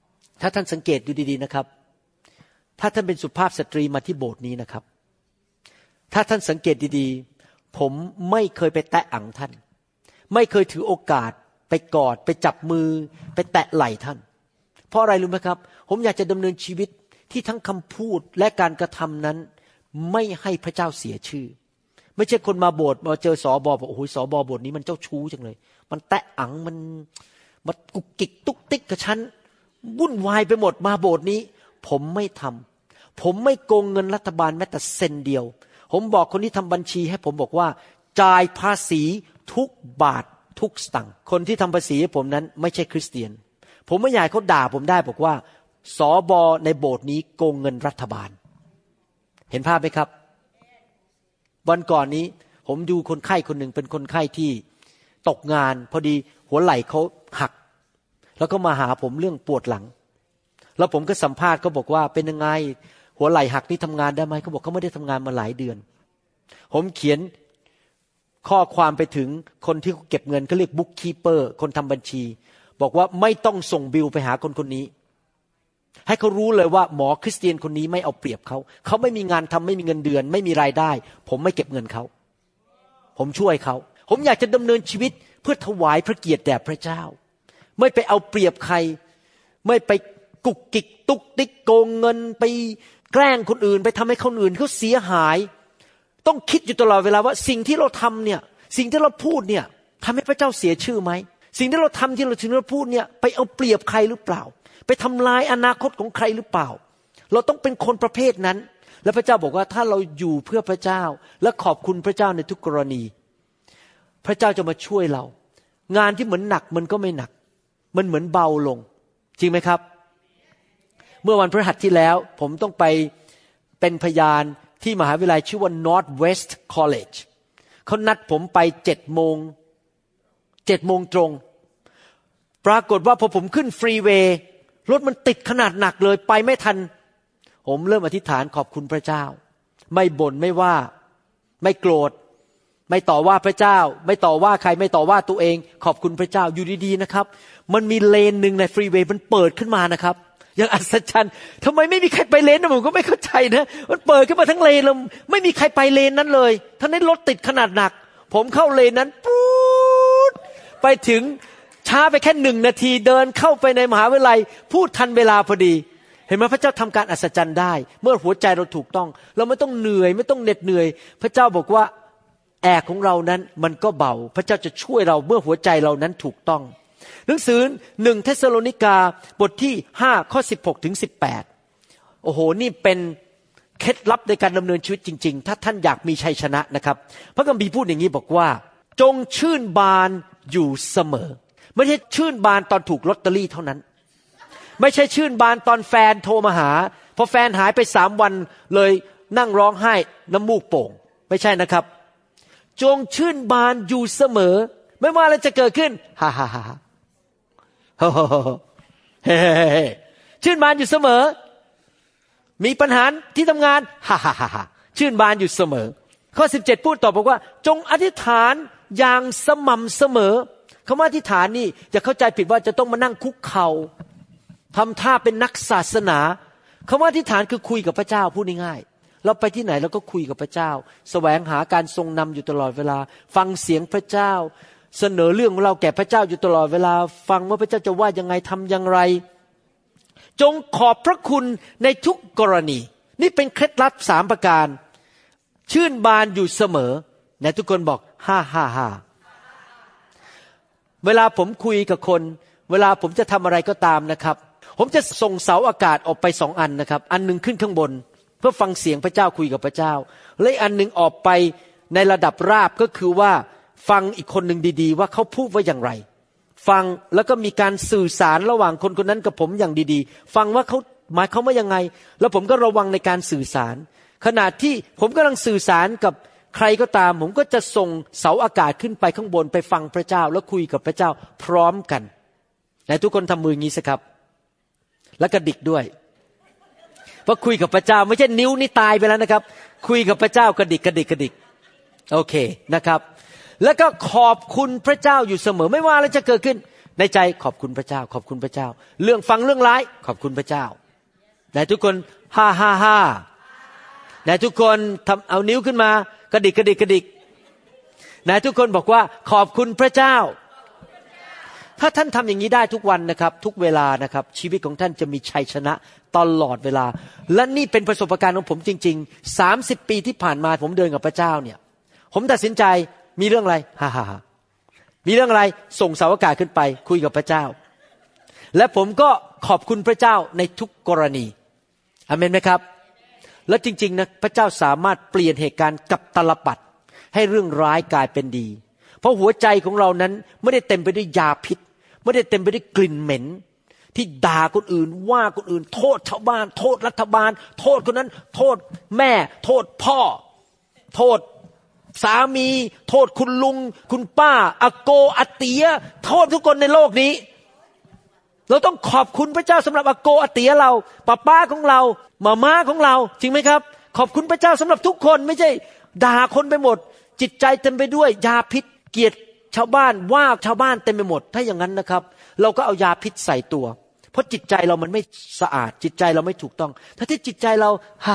ถ้าท่านสังเกตดูดีๆนะครับถ้าท่านเป็นสุภาพสตรีมาที่โบสถ์นี้นะครับถ้าท่านสังเกตดีๆผมไม่เคยไปแตะอังท่านไม่เคยถือโอกาสไปกอดไปจับมือไปแตะไหล่ท่านเพราะอะไรรู้ไหมครับผมอยากจะดำเนินชีวิตที่ทั้งคำพูดและการกระทำนั้นไม่ให้พระเจ้าเสียชื่อไม่ใช่คนมาโบสถ์มาเจอสบบอกโอ้โหสบโบสถ์นี้มันเจ้าชู้จังเลยมันแตะอังมันกุกกิกตุกติ๊กกับฉันวุ่นวายไปหมดมาโบสถ์นี้ผมไม่ทำผมไม่โกงเงินรัฐบาลแม้แต่เซนเดียวผมบอกคนที่ทำบัญชีให้ผมบอกว่าจ่ายภาษีทุกบาททุกสตางค์คนที่ทำภาษีให้ผมนั้นไม่ใช่คริสเตียนผมไม่อยากเขาด่าผมได้บอกว่าสบในโบสถ์นี้โกงเงินรัฐบาลเห็นภาพไหมครับวันก่อนนี้ผมดูคนไข้คนหนึ่งเป็นคนไข้ที่ตกงานพอดีหัวไหล่เขาหักแล้วก็มาหาผมเรื่องปวดหลังแล้วผมก็สัมภาษณ์เขาบอกว่าเป็นยังไงหัวไหล่หักนี่ทำงานได้ไหมเขาบอกเขาไม่ได้ทำงานมาหลายเดือนผมเขียนข้อความไปถึงคนที่เก็บเงินเขาเรียกบุ๊กคีเปอร์คนทำบัญชีบอกว่าไม่ต้องส่งบิลไปหาคนคนนี้ให้เขารู้เลยว่าหมอคริสเตียนคนนี้ไม่เอาเปรียบเขาไม่มีงานทำไม่มีเงินเดือนไม่มีรายได้ผมไม่เก็บเงินเขาผมช่วยเขาผมอยากจะดำเนินชีวิตเพื่อถวายพระเกียรติแด่พระเจ้าไม่ไปเอาเปรียบใครไม่ไปกุกกิกตุกติ๊กโกงเงินไปแกล้งคนอื่นไปทำให้คนอื่นเขาเสียหายต้องคิดอยู่ตลอดเวลาว่าสิ่งที่เราทำเนี่ยสิ่งที่เราพูดเนี่ยทำให้พระเจ้าเสียชื่อไหมสิ่งที่เราทำที่เราพูดเนี่ยไปเอาเปรียบใครหรือเปล่าไปทำลายอนาคตของใครหรือเปล่าเราต้องเป็นคนประเภทนั้นและพระเจ้าบอกว่าถ้าเราอยู่เพื่อพระเจ้าและขอบคุณพระเจ้าในทุกกรณีพระเจ้าจะมาช่วยเรางานที่เหมือนหนักมันก็ไม่หนักมันเหมือนเบาลงจริงไหมครับเมื่อวันพฤหัสที่แล้วผมต้องไปเป็นพยานที่มหาวิทยาลัยชื่อว่า Northwest College เขานัดผมไป7 โมงตรงปรากฏว่าพอผมขึ้นฟรีเวย์รถมันติดขนาดหนักเลยไปไม่ทันผมเริ่มอธิษฐานขอบคุณพระเจ้าไม่บ่นไม่ว่าไม่โกรธไม่ต่อว่าพระเจ้าไม่ต่อว่าใครไม่ต่อว่าตัวเองขอบคุณพระเจ้าอยู่ดีๆนะครับมันมีเลนนึงในฟรีเวย์มันเปิดขึ้นมานะครับอย่างอัศจรรย์ทำไมไม่มีใครไปเลนนั้นผมก็ไม่เข้าใจนะมันเปิดขึ้นมาทั้งเลนแล้วไม่มีใครไปเลนนั้นเลยทั้งนั้นรถติดขนาดหนักผมเข้าเลนนั้นปุ๊ดไปถึงช้าไปแค่1 นาทีเดินเข้าไปในมหาวิทยาลัยพูดทันเวลาพอดีเห็นไหมพระเจ้าทำการอัศจรรย์ได้เมื่อหัวใจเราถูกต้องเราไม่ต้องเหนื่อยไม่ต้องเหน็ดเหนื่อยพระเจ้าบอกว่าแอกของเรานั้นมันก็เบาพระเจ้าจะช่วยเราเมื่อหัวใจเรานั้นถูกต้องหนังสือ1 เธสโลนิกาบทที่5 ข้อ 16 ถึง 18โอ้โหนี่เป็นเคล็ดลับในการดำเนินชีวิตจริงๆถ้าท่านอยากมีชัยชนะนะครับพระคัมภีร์พูดอย่างนี้บอกว่าจงชื่นบานอยู่เสมอไม่ใช่ชื่นบานตอนถูกลอตเตอรี่เท่านั้นไม่ใช่ชื่นบานตอนแฟนโทรมาหาพอแฟนหายไป3 วันเลยนั่งร้องไห้น้ำมูกโป่งไม่ใช่นะครับจงชื่นบานอยู่เสมอไม่ว่าอะไรจะเกิดขึ้นฮ่าฮ่าฮ่าเฮ้ชื่นบานอยู่เสมอมีปัญหาที่ทำงานฮ่าฮ่าฮ่าชื่นบานอยู่เสมอข้อ17พูดต่อบอกว่าจงอธิษฐานอย่างสม่ำเสมอคำว่าอธิษฐานนี่อย่าเข้าใจผิดว่าจะต้องมานั่งคุกเข่าทำท่าเป็นนักศาสนาคำว่าอธิษฐานคือคุยกับพระเจ้าพูดง่ายๆเราไปที่ไหนเราก็คุยกับพระเจ้าแสวงหาการทรงนำอยู่ตลอดเวลาฟังเสียงพระเจ้าเสนอเรื่องของเราแก่พระเจ้าอยู่ตลอดเวลาฟังว่าพระเจ้าจะว่ายังไงทำอย่างไรจงขอบพระคุณในทุกกรณีนี่เป็นเคล็ดลับ3 ประการชื่นบานอยู่เสมอไหนทุกคนบอกฮ่าฮ่าฮ่าเวลาผมคุยกับคนเวลาผมจะทำอะไรก็ตามนะครับผมจะส่งเสาอากาศออกไป2 อันนะครับอันนึงขึ้นข้างบนเพื่อฟังเสียงพระเจ้าคุยกับพระเจ้าและอันนึงออกไปในระดับราบก็คือว่าฟังอีกคนหนึ่งดีๆว่าเขาพูดว่าอย่างไรฟังแล้วก็มีการสื่อสารระหว่างคนคนนั้นกับผมอย่างดีๆฟังว่าเขาหมายเขาว่ายังไงแล้วผมก็ระวังในการสื่อสารขณะที่ผมกำลังสื่อสารกับใครก็ตามผมก็จะส่งเสาอากาศขึ้นไปข้างบนไปฟังพระเจ้าแล้วคุยกับพระเจ้าพร้อมกันไหนทุกคนทำมืออย่างนี้สิครับแล้วกระดิกด้วยเพราะคุยกับพระเจ้าไม่ใช่นิ้วนี่ตายไปแล้วนะครับคุยกับพระเจ้ากระดิกโอเคนะครับแล้วก็ขอบคุณพระเจ้าอยู่เสมอไม่ว่าอะไรจะเกิดขึ้นในใจขอบคุณพระเจ้าขอบคุณพระเจ้าเรื่องฟังเรื่องร้ายขอบคุณพระเจ้าไหนทุกคนฮ่าฮ่าฮ่าไหนทุกคนทำเอานิ้วขึ้นมากระดิกกระดิกกระดิกไหนทุกคนบอกว่าขอบคุณพระเจ้าถ้าท่านทำอย่างนี้ได้ทุกวันนะครับทุกเวลานะครับชีวิตของท่านจะมีชัยชนะตลอดเวลาและนี่เป็นประสบการณ์ของผมจริงๆ30 ปีที่ผ่านมาผมเดินกับพระเจ้าเนี่ยผมตัดสินใจมีเรื่องอะไรฮ่าฮ่ามีเรื่องอะไรส่งเสาอากาศขึ้นไปคุยกับพระเจ้าและผมก็ขอบคุณพระเจ้าในทุกกรณีอาเมนไหมครับและจริงๆนะพระเจ้าสามารถเปลี่ยนเหตุการณ์กับตลปัดให้เรื่องร้ายกลายเป็นดีเพราะหัวใจของเรานั้นไม่ได้เต็มไปด้วยยาพิษไม่ได้เต็มไปด้วยกลิ่นเหม็นที่ด่าคนอื่นว่าคนอื่นโทษชาวบ้านโทษรัฐบาลโทษคนนั้นโทษแม่โทษพ่อโทษสามีโทษคุณลุงคุณป้าอาโกอาเตียโทษทุกคนในโลกนี้เราต้องขอบคุณพระเจ้าสำหรับอาโกอาเตียเราป้าของเราม่าของเราจริงไหมครับขอบคุณพระเจ้าสำหรับทุกคนไม่ใช่ด่าคนไปหมดจิตใจเต็มไปด้วยยาพิษเกลียดชาวบ้านว่าชาวบ้านเต็มไปหมดถ้าอย่างนั้นนะครับเราก็เอายาพิษใส่ตัวเพราะจิตใจเรามันไม่สะอาดจิตใจเราไม่ถูกต้องถ้าที่จิตใจเรา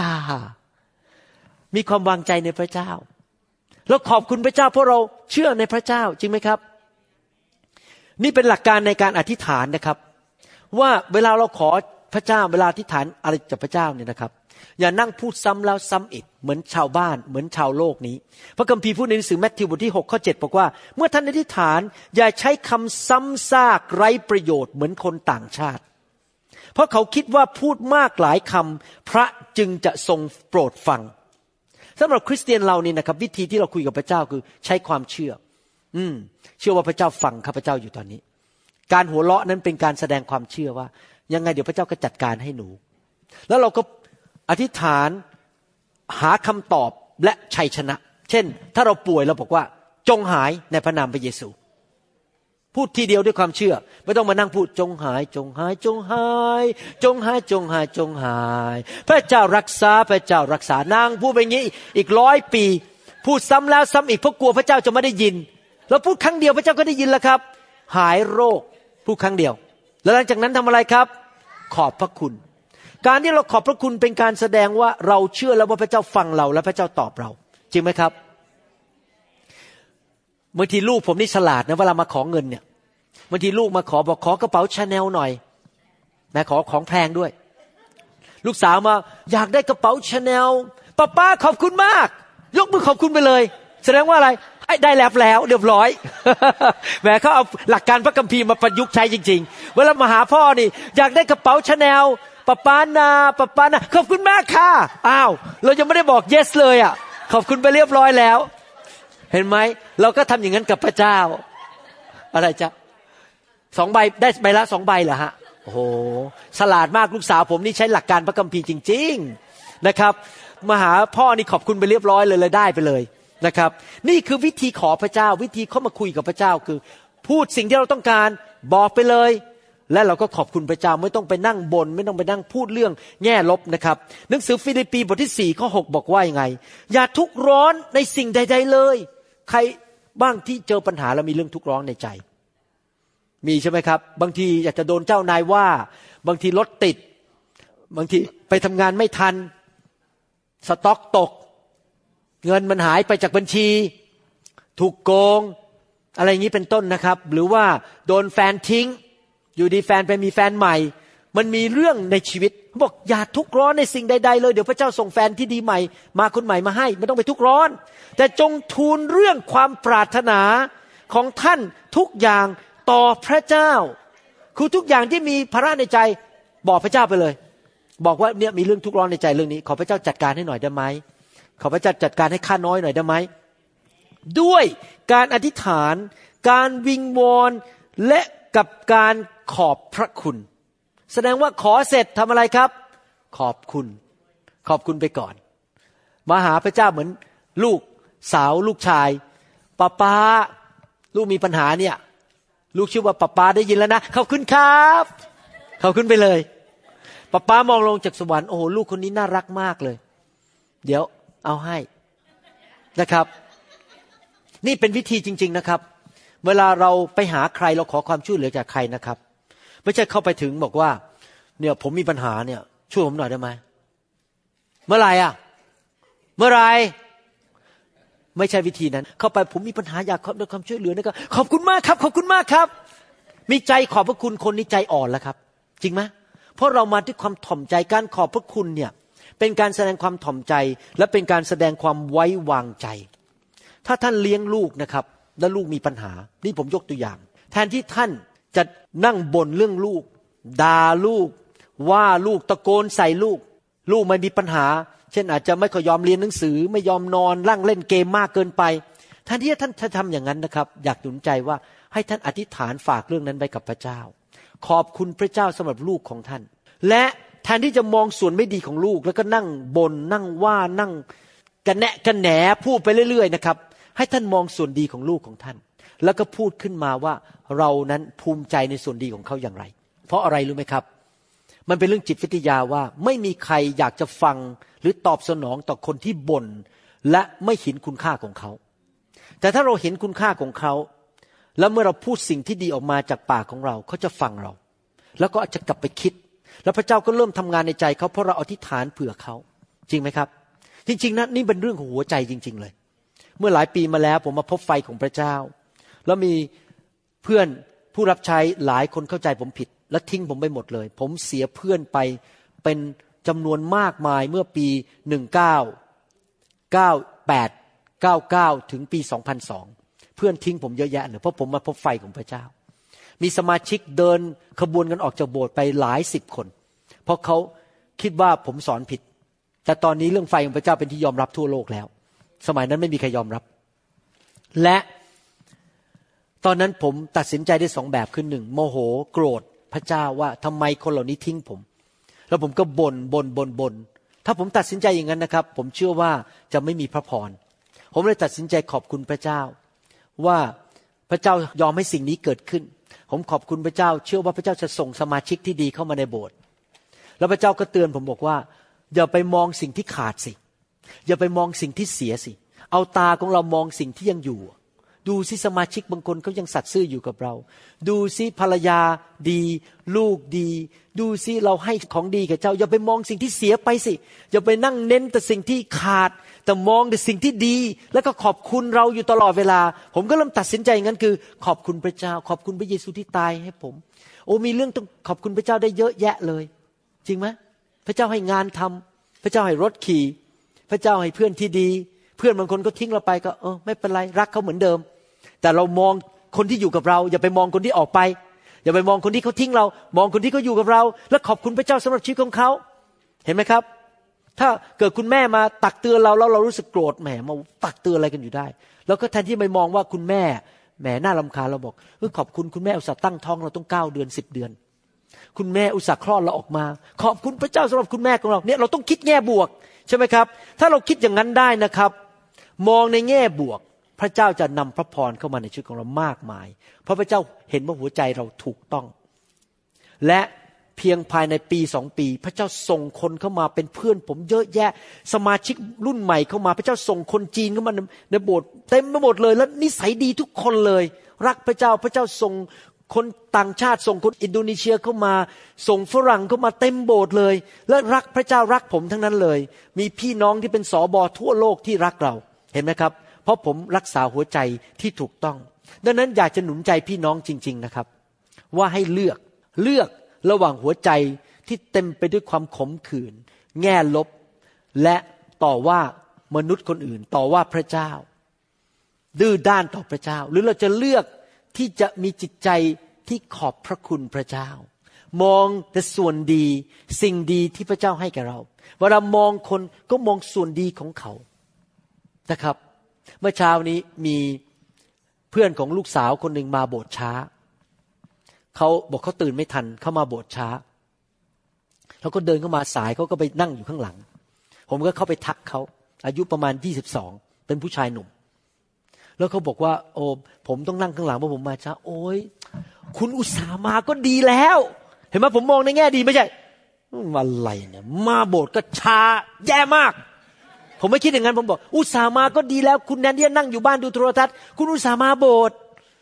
มีความวางใจในพระเจ้าเราขอบคุณพระเจ้าเพราะเราเชื่อในพระเจ้าจริงไหมครับนี่เป็นหลักการในการอธิษฐานนะครับว่าเวลาเราขอพระเจ้าเวลาอธิษฐานอะไรจากพระเจ้าเนี่ยนะครับอย่านั่งพูดซ้ำแล้วซ้ำอีกเหมือนชาวบ้านเหมือนชาวโลกนี้พระคัมภีร์พูดในหนังสือมัทธิวบทที่6ข้อ7บอกว่าเมื่อท่านอธิษฐานอย่าใช้คำซ้ำซากไร้ประโยชน์เหมือนคนต่างชาติเพราะเขาคิดว่าพูดมากหลายคำพระจึงจะทรงโปรดฟังสำหรับคริสเตียนเรานี่นะครับวิธีที่เราคุยกับพระเจ้าคือใช้ความเชื่อเชื่อว่าพระเจ้าฟังข้าพเจ้าอยู่ตอนนี้การหัวเราะนั้นเป็นการแสดงความเชื่อว่ายังไงเดี๋ยวพระเจ้าก็จัดการให้หนูแล้วเราก็อธิษฐานหาคำตอบและชัยชนะเช่นถ้าเราป่วยเราบอกว่าจงหายในพระนามพระเยซูพูดทีเดียวด้วยความเชื่อไม่ต้องมานั่งพูดจงหายจงหายจงหายจงหายจงหายจงหายพระเจ้ารักษาพระเจ้ารักษานางพูดไปอย่างนี้อีก100 ปีพูดซ้ำแล้วซ้ำอีกเพราะกลัวพระเจ้าจะไม่ได้ยินแล้วพูดครั้งเดียวพระเจ้าก็ได้ยินแล้วครับหายโรคพูดครั้งเดียวแล้วหลังจากนั้นทำอะไรครับขอบพระคุณการที่เราขอบพระคุณเป็นการแสดงว่าเราเชื่อแล้วว่าพระเจ้าฟังเราและพระเจ้าตอบเราจริงไหมครับบางทีลูกผมนี่ฉลาดนะเวลามาขอเงินเนี่ยบางทีลูกมาบอกขอกระเป๋าชาแนลหน่อยนะขอของแพงด้วยลูกสาวมาอยากได้กระเป๋าชาแนลป้าขอบคุณมากยกมือขอบคุณไปเลยแสดงว่าอะไรได้แล้วเรียบร้อย แหมเขาเอาหลักการพระคัมภีร์มาประยุกต์ใช้จริงๆเวลามาหาพ่อนี่อยากได้กระเป๋าชาแนลป้านาขอบคุณมากค่ะอ้าวเรายังไม่ได้บอก yes เลยอ่ะขอบคุณไปเรียบร้อยแล้วเห็นไหมเราก็ทำอย่างนั้นกับพระเจ้าอะไรจ๊ะ2 ใบได้ใบละ2 ใบเหรอฮะโอ้โหฉลาดมากลูกสาวผมนี่ใช้หลักการพระคัมภีร์จริงๆนะครับมาหาพ่อนี่ขอบคุณไปเรียบร้อยเลยได้ไปเลยนะครับนี่คือวิธีขอพระเจ้าวิธีเข้ามาคุยกับพระเจ้าคือพูดสิ่งที่เราต้องการบอกไปเลยและเราก็ขอบคุณพระเจ้าไม่ต้องไปนั่งบ่นไม่ต้องไปนั่งพูดเรื่องแง่ลบนะครับหนังสือฟิลิปปีบทที่4ข้อ6บอกว่ายังไงอย่าทุกข์ร้อนในสิ่งใดๆเลยใครบ้างที่เจอปัญหาแล้วมีเรื่องทุกข์ร้อนในใจมีใช่ไหมครับบางทีอยากจะโดนเจ้านายว่าบางทีรถติดบางทีไปทำงานไม่ทันสต็อกตกเงินมันหายไปจากบัญชีถูกโกงอะไรอย่างนี้เป็นต้นนะครับหรือว่าโดนแฟนทิ้งอยู่ดีแฟนไปมีแฟนใหม่มันมีเรื่องในชีวิตบอกอย่าทุกข์ร้อนในสิ่งใดๆเลยเดี๋ยวพระเจ้าส่งแฟนที่ดีใหม่มาคนใหม่มาให้ไม่ต้องไปทุกข์ร้อนแต่จงทูลเรื่องความปรารถนาของท่านทุกอย่างต่อพระเจ้าคือทุกอย่างที่มีภาระในใจบอกพระเจ้าไปเลยบอกว่าเนี่ยมีเรื่องทุกข์ร้อนในใจเรื่องนี้ขอพระเจ้าจัดการให้หน่อยได้ไหมขอพระเจ้าจัดการให้ข้าน้อยหน่อยได้ไหมด้วยการอธิษฐานการวิงวอนและกับการขอบพระคุณแสดงว่าขอเสร็จทำอะไรครับขอบคุณไปก่อนมาหาพระเจ้าเหมือนลูกสาวลูกชายป้าลูกมีปัญหาเนี่ยลูกชื่อว่าป้าได้ยินแล้วนะขอบคุณครับขอบคุณไปเลยป้ามองลงจากสวรรค์โอ้โหลูกคนนี้น่ารักมากเลยเดี๋ยวเอาให้นะครับนี่เป็นวิธีจริงๆนะครับเวลาเราไปหาใครเราขอความช่วยเหลือจากใครนะครับไม่ใช่เข้าไปถึงบอกว่าเนี่ยผมมีปัญหาเนี่ยช่วยผมหน่อยได้ไหมเมื่อไหร่อ่ะเมื่อไหร่ไม่ใช่วิธีนั้นเข้าไปผมมีปัญหาอยากได้ความช่วยเหลือนะครับขอบคุณมากครับขอบคุณมากครับมีใจขอบพระคุณคนนี้ใจอ่อนแล้วครับจริงไหมเพราะเรามาด้วยความถ่อมใจการขอบพระคุณเนี่ยเป็นการแสดงความถ่อมใจและเป็นการแสดงความไว้วางใจถ้าท่านเลี้ยงลูกนะครับแล้วลูกมีปัญหานี่ผมยกตัวอย่างแทนที่ท่านจะนั่งบ่นเรื่องลูกด่าลูกว่าลูกตะโกนใส่ลูกลูกไม่มีปัญหาเช่นอาจจะไม่ค่อยยอมเรียนหนังสือไม่ยอมนอนนั่งเล่นเกมมากเกินไปแทนที่ท่านจะทำอย่างนั้นนะครับอยากหนุนใจว่าให้ท่านอธิษฐานฝากเรื่องนั้นไว้กับพระเจ้าขอบคุณพระเจ้าสำหรับลูกของท่านและแทนที่จะมองส่วนไม่ดีของลูกแล้วก็นั่งบ่นนั่งว่านั่งกระแนะกระแหนพูดไปเรื่อยๆนะครับให้ท่านมองส่วนดีของลูกของท่านแล้วก็พูดขึ้นมาว่าเรานั้นภูมิใจในส่วนดีของเขาอย่างไรเพราะอะไรรู้ไหมครับมันเป็นเรื่องจิตวิทยาว่าไม่มีใครอยากจะฟังหรือตอบสนองต่อคนที่บ่นและไม่เห็นคุณค่าของเขาแต่ถ้าเราเห็นคุณค่าของเขาแล้วเมื่อเราพูดสิ่งที่ดีออกมาจากปากของเราเขาจะฟังเราแล้วก็อาจจะกลับไปคิดแล้วพระเจ้าก็เริ่มทำงานในใจเขาเพราะเราอธิษฐานเผื่อเขาจริงไหมครับจริงๆนะนี่เป็นเรื่องของหัวใจจริงๆเลยเมื่อหลายปีมาแล้วผมมาพบไฟของพระเจ้าแล้วมีเพื่อนผู้รับใช้หลายคนเข้าใจผมผิดและทิ้งผมไปหมดเลยผมเสียเพื่อนไปเป็นจำนวนมากมายเมื่อปี1998 99ถึงปี2002เพื่อนทิ้งผมเยอะแยะเลยเพราะผมมาพบไฟของพระเจ้ามีสมาชิกเดินขบวนกันออกจากโบสถ์ไปหลายสิบคนเพราะเขาคิดว่าผมสอนผิดแต่ตอนนี้เรื่องไฟของพระเจ้าเป็นที่ยอมรับทั่วโลกแล้วสมัยนั้นไม่มีใครยอมรับและตอนนั้นผมตัดสินใจได้สองแบบคือหนึ่งโมโหโกรธพระเจ้าว่าทำไมคนเหล่านี้ทิ้งผมแล้วผมก็บ่นถ้าผมตัดสินใจอย่างนั้นนะครับผมเชื่อว่าจะไม่มีพระพรผมเลยตัดสินใจขอบคุณพระเจ้าว่าพระเจ้ายอมให้สิ่งนี้เกิดขึ้นผมขอบคุณพระเจ้าเชื่อว่าพระเจ้าจะส่งสมาชิกที่ดีเข้ามาในโบสถ์แล้วพระเจ้าก็เตือนผมบอกว่าอย่าไปมองสิ่งที่ขาดสิอย่าไปมองสิ่งที่เสียสิเอาตาของเรามองสิ่งที่ยังอยู่ดูสิสมาชิกบางคนเขายังสัตย์ซื่ออยู่กับเราดูสิภรรยาดีลูกดีดูสิเราให้ของดีกับเจ้าอย่าไปมองสิ่งที่เสียไปสิอย่าไปนั่งเน้นแต่สิ่งที่ขาดแต่มองแต่สิ่งที่ดีแล้วก็ขอบคุณเราอยู่ตลอดเวลาผมก็เริ่มตัดสินใจอย่างนั้นคือขอบคุณพระเจ้าขอบคุณพระเยซูที่ตายให้ผมโอ้มีเรื่องต้องขอบคุณพระเจ้าได้เยอะแยะเลยจริงไหมพระเจ้าให้งานทำพระเจ้าให้รถขี่พระเจ้าให้เพื่อนที่ดีเพื่อนบางคนก็ทิ้งเราไปก็ไม่เป็นไรรักเขาเหมือนเดิมแต่เรามองคนที่อยู่กับเราอย่าไปมองคนที่ออกไปอย่าไปมองคนที่เขาทิ้งเรามองคนที่เขาอยู่กับเราและขอบคุณพระเจ้าสำหรับชีวิตของเขาเห็นไหมครับถ้าเกิดคุณแม่มาตักเตือนเราแล้วเรารู้สึกโกรธแหมมาตักเตือนอะไรกันอยู่ได้แล้วก็แทนที่ไปมองว่าคุณแม่แหมน่ารำคาญเราบอกขอบคุณคุณแม่อุตส่าห์ตั้งท้องเราต้อง9 เดือน10 เดือนคุณแม่อุตส่าห์คลอดเราออกมาขอบคุณพระเจ้าสำหรับคุณแม่ของเราเนี่ยเราต้องคิดแง่บวกใช่ไหมครับถ้าเราคิดอย่างนั้นได้นะครับมองในแง่บวกพระเจ้าจะนำพระพรเข้ามาในชีวิตของเรามากมายเพราะพระเจ้าเห็นว่าหัวใจเราถูกต้องและเพียงภายในปี2 ปีพระเจ้าส่งคนเข้ามาเป็นเพื่อนผมเยอะแยะสมาชิกรุ่นใหม่เข้ามาพระเจ้าส่งคนจีนเข้ามาในโบสถ์เต็มไปหมดเลยและนิสัยดีทุกคนเลยรักพระเจ้าพระเจ้าส่งคนต่างชาติส่งคนอินโดนีเซียเข้ามาส่งฝรั่งเข้ามาเต็มโบสถ์เลยและรักพระเจ้ารักผมทั้งนั้นเลยมีพี่น้องที่เป็นสบทั่วโลกที่รักเราเห็นไหมครับเพราะผมรักษาหัวใจที่ถูกต้องดังนั้นอยากจะหนุนใจพี่น้องจริงๆนะครับว่าให้เลือกระหว่างหัวใจที่เต็มไปด้วยความขมขื่นแง่ลบและต่อว่ามนุษย์คนอื่นต่อว่าพระเจ้าดื้อด้านต่อพระเจ้าหรือเราจะเลือกที่จะมีจิตใจที่ขอบพระคุณพระเจ้ามองแต่ส่วนดีสิ่งดีที่พระเจ้าให้แก่เราเวลามองคนก็มองส่วนดีของเขานะครับเมื่อเช้านี้มีเพื่อนของลูกสาวคนหนึ่งมาโบสถ์ช้าเขาบอกเขาตื่นไม่ทันเข้ามาโบสถ์ช้าแล้วก็เดินเข้ามาสายเขาก็ไปนั่งอยู่ข้างหลังผมก็เข้าไปทักเขาอายุประมาณ22เป็นผู้ชายหนุ่มแล้วเขาบอกว่าโอ้ผมต้องนั่งข้างหลังเพราะผมมาช้าโอ้ยคุณอุตส่าห์มาก็ดีแล้วเห็นไหมผมมองในแง่ดีไม่ใช่อะไรเนี่ยมาโบสถ์ก็ช้าแย่มากผมไม่คิดอย่างนั้นผมบอกอุตส่าห์มาก็ดีแล้วคุณแนนเดียนั่งอยู่บ้านดูโทรทัศน์คุณอุตส่าห์มาโบสถ์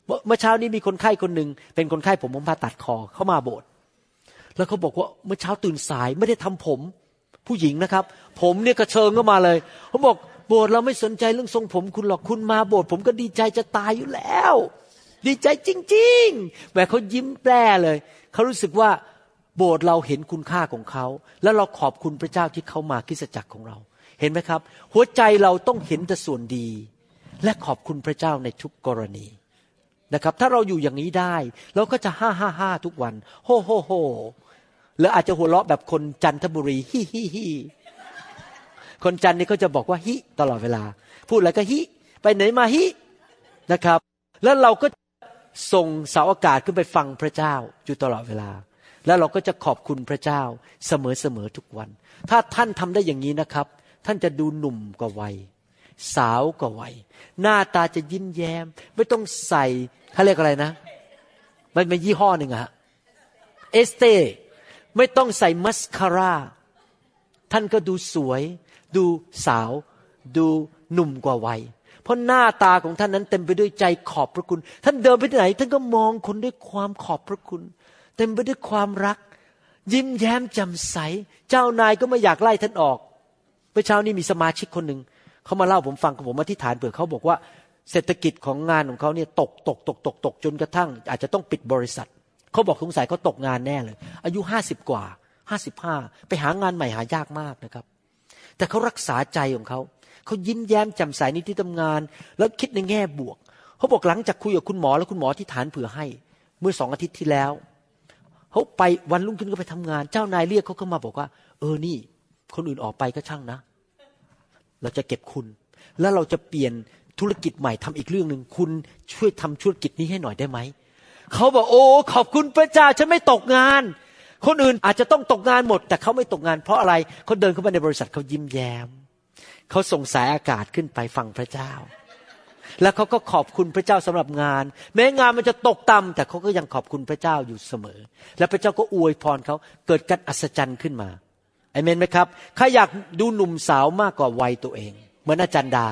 เมื่อเช้านี้มีคนไข้คนหนึ่งเป็นคนไข้ผมผ่าตัดคอเข้ามาโบสถ์แล้วเขาบอกว่าเมื่อเช้าตื่นสายไม่ได้ทำผมผู้หญิงนะครับผมเนี่ยกระเชิงเข้ามาเลยเขาบอกโบสถ์เราไม่สนใจเรื่องทรงผมคุณหรอกคุณมาโบสถ์ผมก็ดีใจจะตายอยู่แล้วดีใจจริงๆแหมเขายิ้มแปร่เลยเขารู้สึกว่าโบสถ์เราเห็นคุณค่าของเขาแล้วเราขอบคุณพระเจ้าที่เขามาคริสตจักรของเราเห็นไหมครับหัวใจเราต้องเห็นแต่ส่วนดีและขอบคุณพระเจ้าในทุกกรณีนะครับถ้าเราอยู่อย่างนี้ได้เราก็จะฮ่าทุกวันโฮโฮโฮหรืออาจจะหัวเราะแบบคนจันทบุรีฮิฮิฮิคนจันนี่เขาจะบอกว่าฮิตลอดเวลาพูดอะไรก็ฮิไปไหนมาฮินะครับแล้วเราก็ส่งเสาอากาศขึ้นไปฟังพระเจ้าอยู่ตลอดเวลาแล้วเราก็จะขอบคุณพระเจ้าเสมอทุกวันถ้าท่านทำได้อย่างนี้นะครับท่านจะดูหนุ่มกว่าวัยสาวกว่าวัยหน้าตาจะยิ้มแย้มไม่ต้องใส่เขาเรียกอะไรนะมันเป็นยี่ห้อหนึ่งอะเอสเต้ไม่ต้องใส่มัสคาร่าท่านก็ดูสวยดูสาวดูหนุ่มกว่าวัยเพราะหน้าตาของท่านนั้นเต็มไปด้วยใจขอบพระคุณท่านเดินไปที่ไหนท่านก็มองคนด้วยความขอบพระคุณเต็มไปด้วยความรักยิ้มแย้มแจ่มใสเจ้านายก็ไม่อยากไล่ท่านออกเมื่อเช้านี้มีสมาชิกคนหนึ่งเขามาเล่าผมฟังผมอธิษฐานเผื่อเขาบอกว่าเศรษฐกิจของงานของเขาเนี่ยตกจนกระทั่งอาจจะต้องปิดบริษัทเขาบอกสงสัยเขาตกงานแน่เลยอายุ50กว่า55ไปหางานใหม่หายากมากนะครับแต่เขารักษาใจของเขายิ้มแย้มแจ่มใสในที่ทำงานแล้วคิดในแง่บวกเขาบอกหลังจากคุยกับคุณหมอแล้วคุณหมออธิษฐานเผื่อให้เมื่อ2 อาทิตย์ที่แล้วเขาไปวันรุ่งขึ้นก็ไปทำงานเจ้านายเรียกเขาเข้ามาบอกว่านี่คนอื่นออกไปก็ช่างนะเราจะเก็บคุณแล้วเราจะเปลี่ยนธุรกิจใหม่ทำอีกเรื่องนึงคุณช่วยทำธุรกิจนี้ให้หน่อยได้ไหมเขาบอกโอ้ขอบคุณพระเจ้าฉันไม่ตกงานคนอื่นอาจจะต้องตกงานหมดแต่เขาไม่ตกงานเพราะอะไรเขาเดินเข้ามาในบริษัทเขายิ้มแย้มเขาส่งสายอากาศขึ้นไปฟังพระเจ้าแล้วเขาก็ขอบคุณพระเจ้าสำหรับงานแม้งานมันจะตกต่ำแต่เขาก็ยังขอบคุณพระเจ้าอยู่เสมอและพระเจ้าก็อวยพรเขาเกิดการอัศจรรย์ขึ้นมาอาเมนไหมครับใครอยากดูหนุ่มสาวมากกว่าวัยตัวเองเหมือนอาจารย์ดา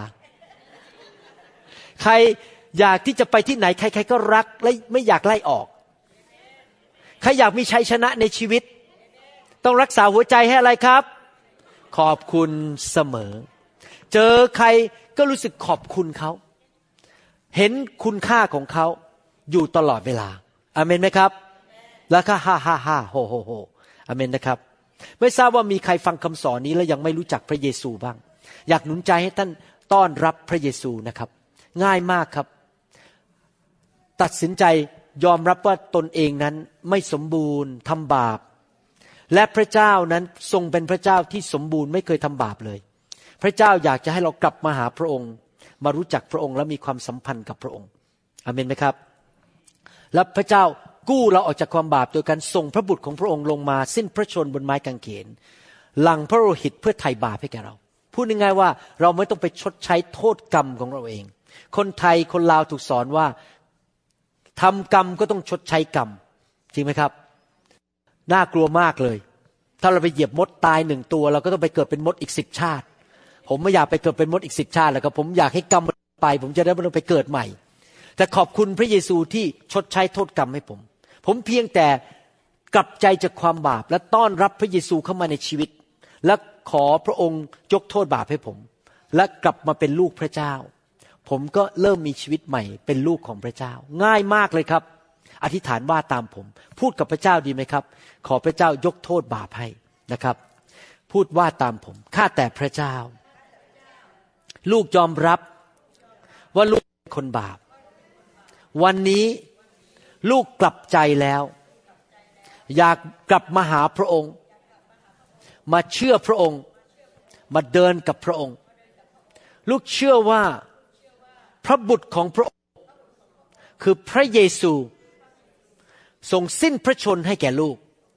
ใครอยากที่จะไปที่ไหนใครๆก็รักและไม่อยากไล่ออกใครอยากมีชัยชนะในชีวิตต้องรักษาหัวใจให้อะไรครับขอบคุณเสมอเจอใครก็รู้สึกขอบคุณเขาเห็นคุณค่าของเขาอยู่ตลอดเวลาอาเมนไหมครับแล้วก็ฮ่าโฮอาเมนนะครับไม่ทราบว่ามีใครฟังคำสอนนี้แล้วยังไม่รู้จักพระเยซูบ้างอยากหนุนใจให้ท่านต้อนรับพระเยซูนะครับง่ายมากครับตัดสินใจยอมรับว่าตนเองนั้นไม่สมบูรณ์ทำบาปและพระเจ้านั้นทรงเป็นพระเจ้าที่สมบูรณ์ไม่เคยทำบาปเลยพระเจ้าอยากจะให้เรากลับมาหาพระองค์มารู้จักพระองค์และมีความสัมพันธ์กับพระองค์อาเมนไหมครับและพระเจ้ากู้เราออกจากความบาปโดยการส่งพระบุตรของพระองค์ลงมาสิ้นพระชนม์บนไม้กางเขนหลั่งพระโลหิตเพื่อไถ่บาปให้แก่เราพูดง่ายๆว่าเราไม่ต้องไปชดใช้โทษกรรมของเราเองคนไทยคนลาวถูกสอนว่าทำกรรมก็ต้องชดใช้กรรมจริงไหมครับน่ากลัวมากเลยถ้าเราไปเหยียบมดตาย1 ตัวเราก็ต้องไปเกิดเป็นมดอีก10 ชาติผมไม่อยากไปเกิดเป็นมดอีก10 ชาติแล้วครับผมอยากให้กรรมไปผมจะได้ไม่ต้องไปเกิดใหม่แต่ขอบคุณพระเยซูที่ชดใช้โทษกรรมให้ผมเพียงแต่กลับใจจากความบาปและต้อนรับพระเยซูเข้ามาในชีวิตและขอพระองค์ยกโทษบาปให้ผมและกลับมาเป็นลูกพระเจ้าผมก็เริ่มมีชีวิตใหม่เป็นลูกของพระเจ้าง่ายมากเลยครับอธิษฐานว่าตามผมพูดกับพระเจ้าดีไหมครับขอพระเจ้ายกโทษบาปให้นะครับพูดว่าตามผมข้าแต่พระเจ้าลูกยอมรับว่าลูกเป็นคนบาปวันนี้ลูกกลับใจแล้วอยากกลับมาหาพระองค์มาเชื่อพระองค์มาเดินกับพระองค์ลูกเชื่อว่าพระบุตรของพระองค์คือพระเยซูทรงสิ้นพระชนม์ให้แก่ลูก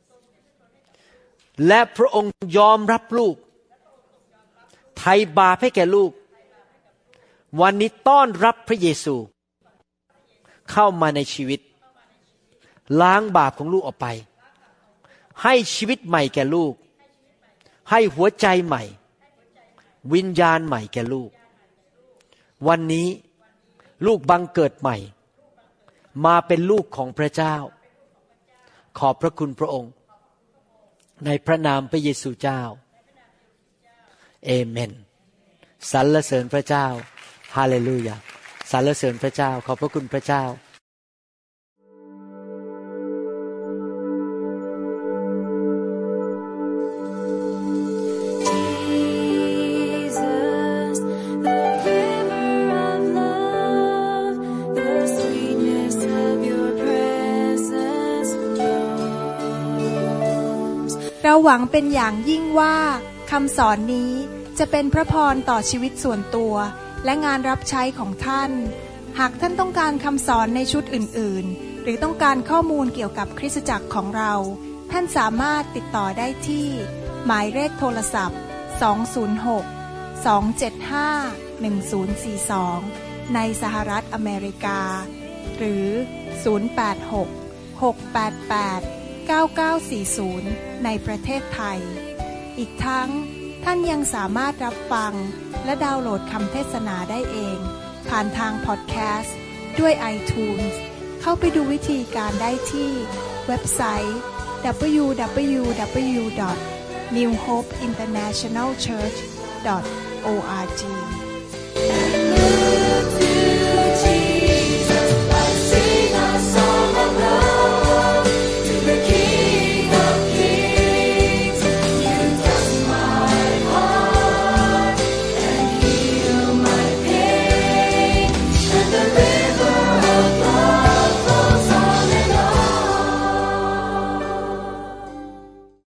และพระองค์ยอมรับลูกไถ่บาปให้แก่ลูกวันนี้ต้อนรับพระเยซูเข้ามาในชีวิตล้างบาปของลูกออกไปให้ชีวิตใหม่แก่ลูกให้หัวใจใหม่วิญญาณใหม่แก่ลูกวันนี้ลูกบังเกิดใหม่มาเป็นลูกของพระเจ้าขอบพระคุณพระองค์ในพระนามพระเยซูเจ้าเอเมนสรรเสริญพระเจ้าฮาเลลูยาสรรเสริญพระเจ้าขอบพระคุณพระเจ้าเราหวังเป็นอย่างยิ่งว่าคำสอนนี้จะเป็นพระพรต่อชีวิตส่วนตัวและงานรับใช้ของท่านหากท่านต้องการคำสอนในชุดอื่นๆหรือต้องการข้อมูลเกี่ยวกับคริสตจักรของเราท่านสามารถติดต่อได้ที่หมายเลขโทรศัพท์206-275-1042ในสหรัฐอเมริกาหรือ086-688-9940ในประเทศไทยอีกทั้งท่านยังสามารถรับฟังและดาวน์โหลดคำเทศนาได้เองผ่านทางพอดแคสต์ด้วย iTunes เข้าไปดูวิธีการได้ที่เว็บไซต์ www.newhopeinternationalchurch.org